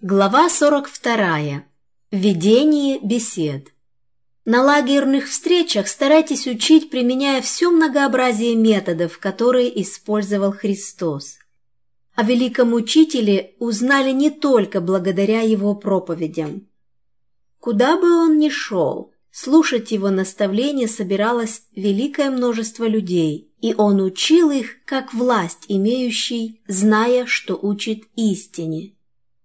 Глава 42. Ведение бесед. На лагерных встречах старайтесь учить, применяя все многообразие методов, которые использовал Христос. О великом учителе узнали не только благодаря его проповедям. Куда бы он ни шел, слушать его наставления собиралось великое множество людей, и он учил их, как власть имеющий, зная, что учит истине.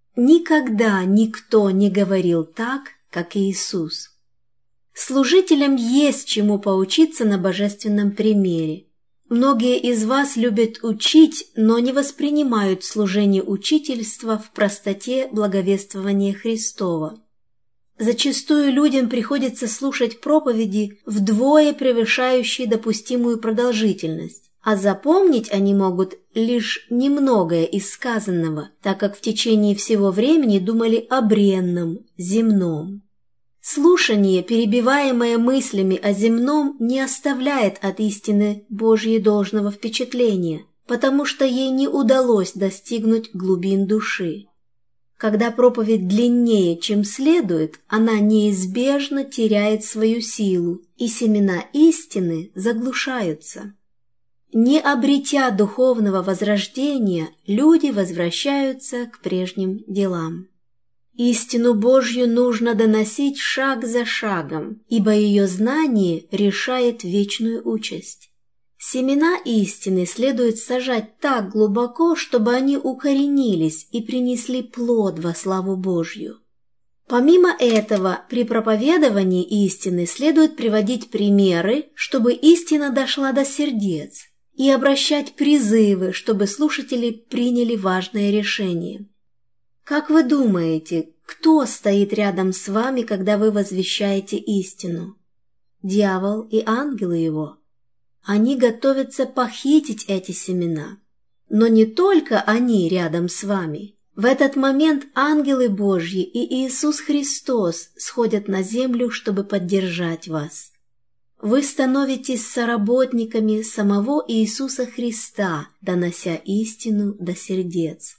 Никогда никто не говорил так, как Иисус. Служителям есть чему поучиться на божественном примере. Многие из вас любят учить, но не воспринимают служение учительства в простоте благовествования Христова. Зачастую людям приходится слушать проповеди, вдвое превышающие допустимую продолжительность. А запомнить они могут лишь немногое из сказанного, так как в течение всего времени думали о бренном, земном. Слушание, перебиваемое мыслями о земном, не оставляет от истины Божьей должного впечатления, потому что ей не удалось достигнуть глубин души. Когда проповедь длиннее, чем следует, она неизбежно теряет свою силу, и семена истины заглушаются. Не обретя духовного возрождения, люди возвращаются к прежним делам. Истину Божью нужно доносить шаг за шагом, ибо ее знание решает вечную участь. Семена истины следует сажать так глубоко, чтобы они укоренились и принесли плод во славу Божью. Помимо этого, при проповедовании истины следует приводить примеры, чтобы истина дошла до сердец, и обращать призывы, чтобы слушатели приняли важное решение. Как вы думаете, кто стоит рядом с вами, когда вы возвещаете истину? Дьявол и ангелы его. Они готовятся похитить эти семена. Но не только они рядом с вами. В этот момент ангелы Божьи и Иисус Христос сходят на землю, чтобы поддержать вас. Вы становитесь соработниками самого Иисуса Христа, донося истину до сердец.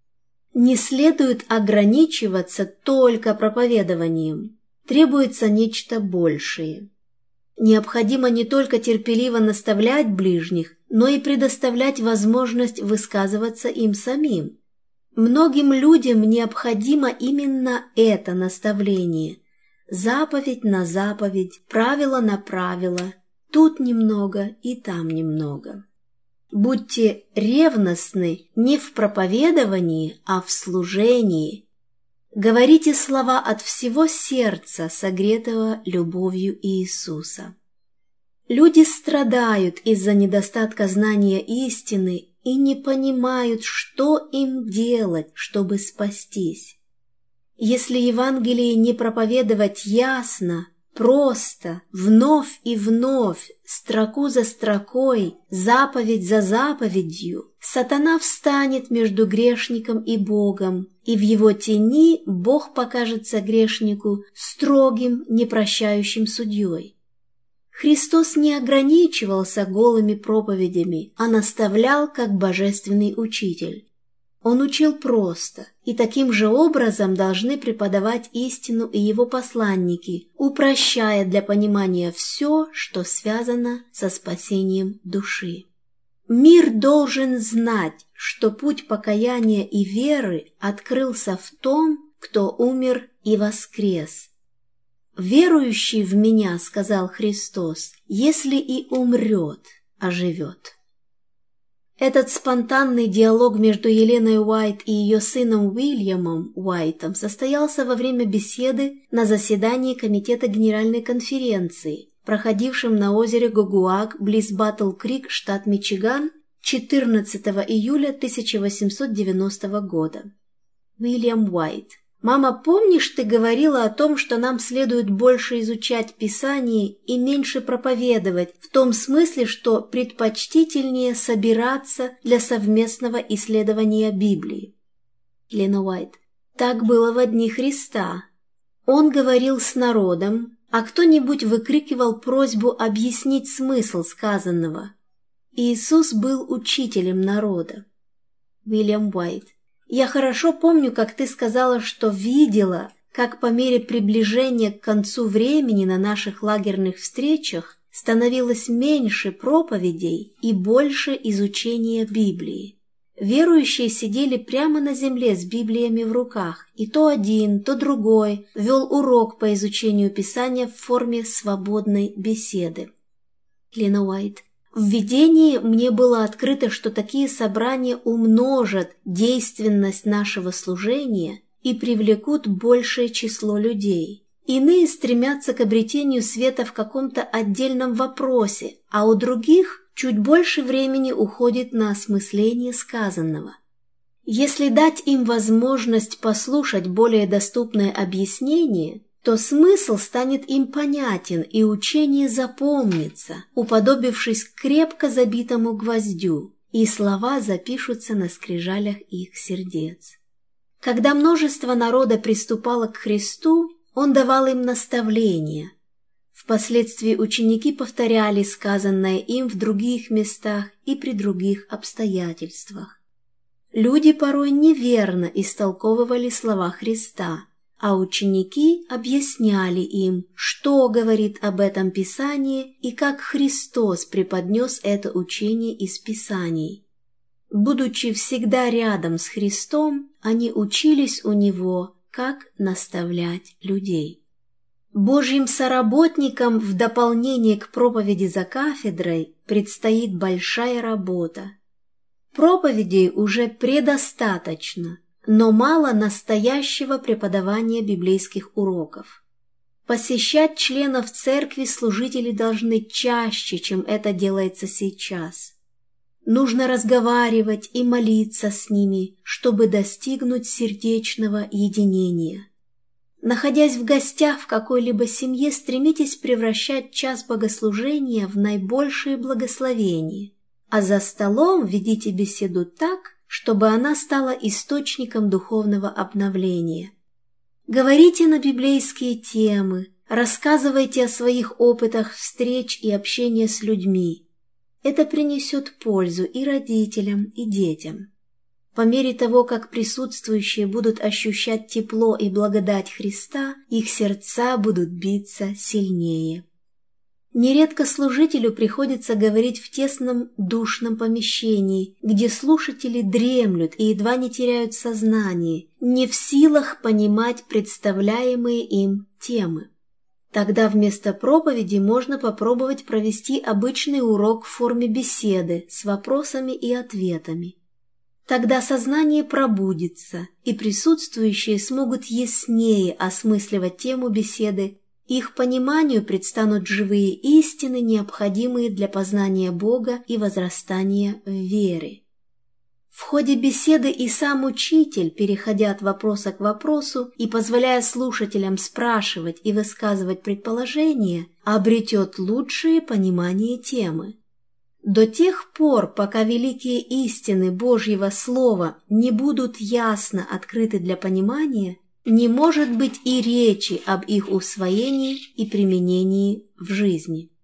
Не следует ограничиваться только проповедованием. Требуется нечто большее. Необходимо не только терпеливо наставлять ближних, но и предоставлять возможность высказываться им самим. Многим людям необходимо именно это наставление. Заповедь на заповедь, правило на правило, тут немного и там немного. Будьте ревностны не в проповедовании, а в служении. Говорите слова от всего сердца, согретого любовью Иисуса. Люди страдают из-за недостатка знания истины и не понимают, что им делать, чтобы спастись. Если Евангелие не проповедовать ясно, просто, вновь и вновь, строку за строкой, заповедь за заповедью, сатана встанет между грешником и Богом, и в его тени Бог покажется грешнику строгим, непрощающим судьей. Христос не ограничивался голыми проповедями, а наставлял как божественный учитель. Он учил просто, и таким же образом должны преподавать истину и его посланники, упрощая для понимания все, что связано со спасением души. Мир должен знать, что путь покаяния и веры открылся в том, кто умер и воскрес. «Верующий в Меня, — сказал Христос, — если и умрет, оживет». Этот спонтанный диалог между Еленой Уайт и ее сыном Уильямом Уайтом состоялся во время беседы на заседании Комитета Генеральной конференции, проходившем на озере Гогуак, близ Батл-Крик, штат Мичиган, 14 июля 1890 года. Уильям Уайт. «Мама, помнишь, ты говорила о том, что нам следует больше изучать Писание и меньше проповедовать, в том смысле, что предпочтительнее собираться для совместного исследования Библии?» Елена Уайт. «Так было во дни Христа. Он говорил с народом, а кто-нибудь выкрикивал просьбу объяснить смысл сказанного. Иисус был учителем народа». Уильям Уайт. Я хорошо помню, как ты сказала, что видела, как по мере приближения к концу времени на наших лагерных встречах становилось меньше проповедей и больше изучения Библии. Верующие сидели прямо на земле с Библиями в руках, и то один, то другой вел урок по изучению Писания в форме свободной беседы. Лина Уайт. В видении мне было открыто, что такие собрания умножат действенность нашего служения и привлекут большее число людей. Иные стремятся к обретению света в каком-то отдельном вопросе, а у других чуть больше времени уходит на осмысление сказанного. Если дать им возможность послушать более доступное объяснение, то смысл станет им понятен и учение запомнится, уподобившись крепко забитому гвоздю, и слова запишутся на скрижалях их сердец. Когда множество народа приступало к Христу, Он давал им наставления. Впоследствии ученики повторяли сказанное им в других местах и при других обстоятельствах. Люди порой неверно истолковывали слова Христа, а ученики объясняли им, что говорит об этом Писание и как Христос преподнес это учение из Писаний. Будучи всегда рядом с Христом, они учились у Него, как наставлять людей. Божьим соработникам в дополнение к проповеди за кафедрой предстоит большая работа. Проповедей уже предостаточно, но мало настоящего преподавания библейских уроков. Посещать членов церкви служители должны чаще, чем это делается сейчас. Нужно разговаривать и молиться с ними, чтобы достигнуть сердечного единения. Находясь в гостях в какой-либо семье, стремитесь превращать час богослужения в наибольшее благословение, а за столом ведите беседу так, чтобы она стала источником духовного обновления. Говорите на библейские темы, рассказывайте о своих опытах встреч и общения с людьми. Это принесет пользу и родителям, и детям. По мере того, как присутствующие будут ощущать тепло и благодать Христа, их сердца будут биться сильнее. Нередко служителю приходится говорить в тесном душном помещении, где слушатели дремлют и едва не теряют сознание, не в силах понимать представляемые им темы. Тогда вместо проповеди можно попробовать провести обычный урок в форме беседы с вопросами и ответами. Тогда сознание пробудится, и присутствующие смогут яснее осмысливать тему беседы, их пониманию предстанут живые истины, необходимые для познания Бога и возрастания в вере. В ходе беседы и сам учитель, переходя от вопроса к вопросу и позволяя слушателям спрашивать и высказывать предположения, обретет лучшее понимание темы. До тех пор, пока великие истины Божьего Слова не будут ясно открыты для понимания, не может быть и речи об их усвоении и применении в жизни.